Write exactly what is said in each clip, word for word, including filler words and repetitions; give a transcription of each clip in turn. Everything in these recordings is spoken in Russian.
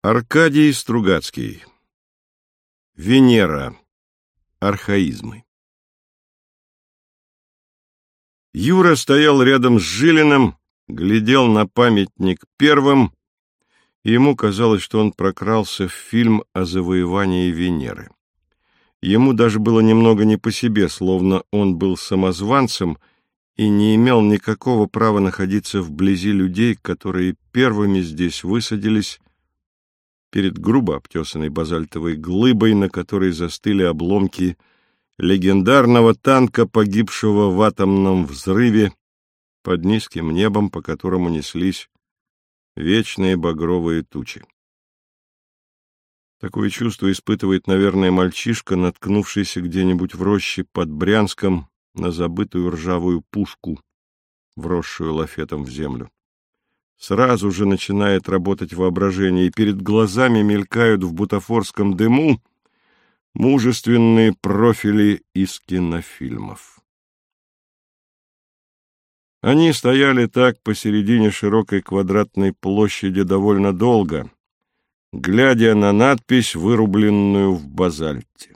Аркадий Стругацкий. Венера. Архаизмы. Юра стоял рядом с Жилиным, глядел на памятник первым, и ему казалось, что он прокрался в фильм о завоевании Венеры. Ему даже было немного не по себе, словно он был самозванцем и не имел никакого права находиться вблизи людей, которые первыми здесь высадились перед грубо обтесанной базальтовой глыбой, на которой застыли обломки легендарного танка, погибшего в атомном взрыве, под низким небом, по которому неслись вечные багровые тучи. Такое чувство испытывает, наверное, мальчишка, наткнувшийся где-нибудь в роще под Брянском на забытую ржавую пушку, вросшую лафетом в землю. Сразу же начинает работать воображение, и перед глазами мелькают в бутафорском дыму мужественные профили из кинофильмов. Они стояли так посередине широкой квадратной площади довольно долго, глядя на надпись, вырубленную в базальте.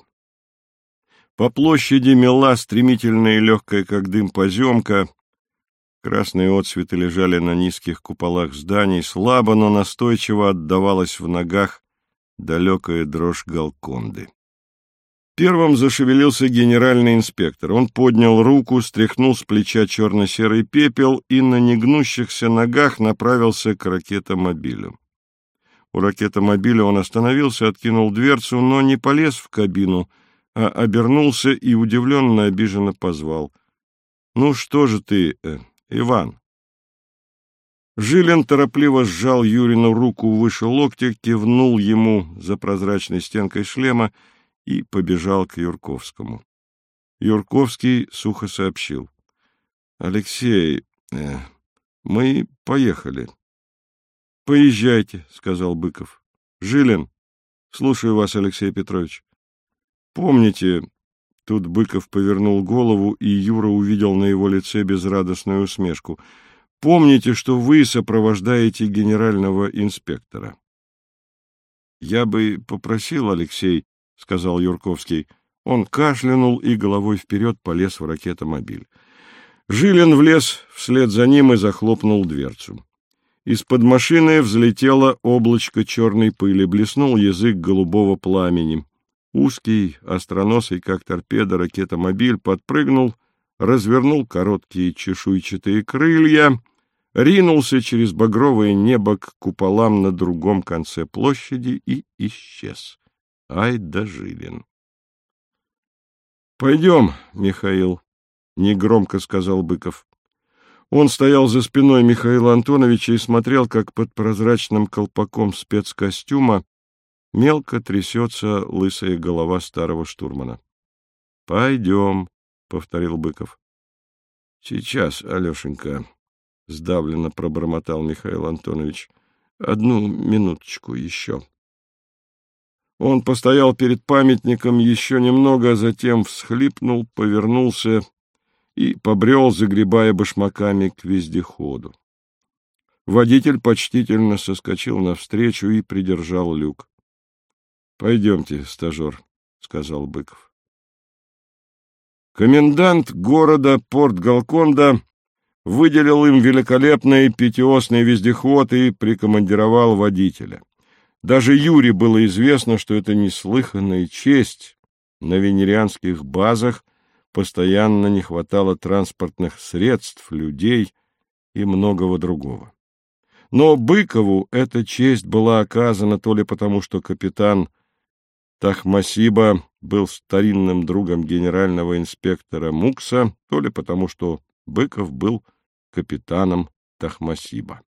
По площади мела стремительная и легкая, как дым, поземка. Красные отсветы лежали на низких куполах зданий, слабо, но настойчиво отдавалась в ногах далекая дрожь Голконды. Первым зашевелился генеральный инспектор. Он поднял руку, стряхнул с плеча черно-серый пепел и на негнущихся ногах направился к ракетомобилю. У ракетомобиля он остановился, откинул дверцу, но не полез в кабину, а обернулся и удивленно, обиженно позвал: «Ну что же ты, э, Иван?» Жилин торопливо сжал Юрину руку выше локтя, кивнул ему за прозрачной стенкой шлема и побежал к Юрковскому. Юрковский сухо сообщил: «Алексей, э, мы поехали». «Поезжайте», — сказал Быков. «Жилин, слушаю вас, Алексей Петрович. Помните...» Тут Быков повернул голову, и Юра увидел на его лице безрадостную усмешку. «Помните, что вы сопровождаете генерального инспектора?» «Я бы попросил, Алексей», — сказал Юрковский. Он кашлянул и головой вперед полез в ракетомобиль. Жилин влез вслед за ним и захлопнул дверцу. Из-под машины взлетело облачко черной пыли, блеснул язык голубого пламени. Узкий, остроносый, как торпеда, ракетомобиль подпрыгнул, развернул короткие чешуйчатые крылья, ринулся через багровое небо к куполам на другом конце площади и исчез. Ай да Жилин! «Пойдем, Михаил», — негромко сказал Быков. Он стоял за спиной Михаила Антоновича и смотрел, как под прозрачным колпаком спецкостюма мелко трясется лысая голова старого штурмана. «Пойдем», — повторил Быков. «Сейчас, Алешенька», — сдавленно пробормотал Михаил Антонович. «Одну минуточку еще». Он постоял перед памятником еще немного, а затем всхлипнул, повернулся и побрел, загребая башмаками к вездеходу. Водитель почтительно соскочил навстречу и придержал люк. «Пойдемте, стажер», — сказал Быков. Комендант города Порт-Голконда выделил им великолепный пятиосный вездеход и прикомандировал водителя. Даже Юре было известно, что это неслыханная честь. На венерианских базах постоянно не хватало транспортных средств, людей и многого другого. Но Быкову эта честь была оказана то ли потому, что капитан Тахмасиба был старинным другом генерального инспектора Мукса, то ли потому, что Быков был капитаном Тахмасиба.